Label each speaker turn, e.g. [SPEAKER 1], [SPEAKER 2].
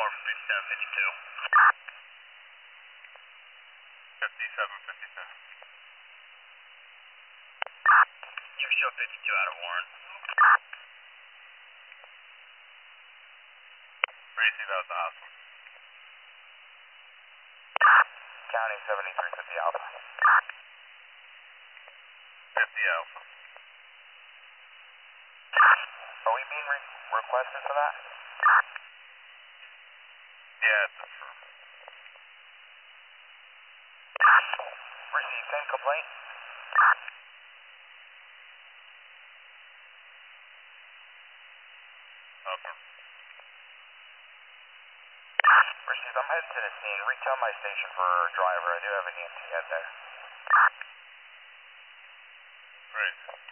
[SPEAKER 1] Tower 5752.
[SPEAKER 2] 5752.
[SPEAKER 1] You show 52 out of Warren.
[SPEAKER 2] Tracy, that was awesome.
[SPEAKER 3] County 7350 Alpha.
[SPEAKER 2] 50 Alpha.
[SPEAKER 3] Are we being requested for that?
[SPEAKER 2] Yeah, it's affirmed.
[SPEAKER 3] Received, same complaint.
[SPEAKER 2] Okay.
[SPEAKER 3] Received, I'm headed to the scene. Retell my station for a driver. I do have an EMT head there.
[SPEAKER 2] Great.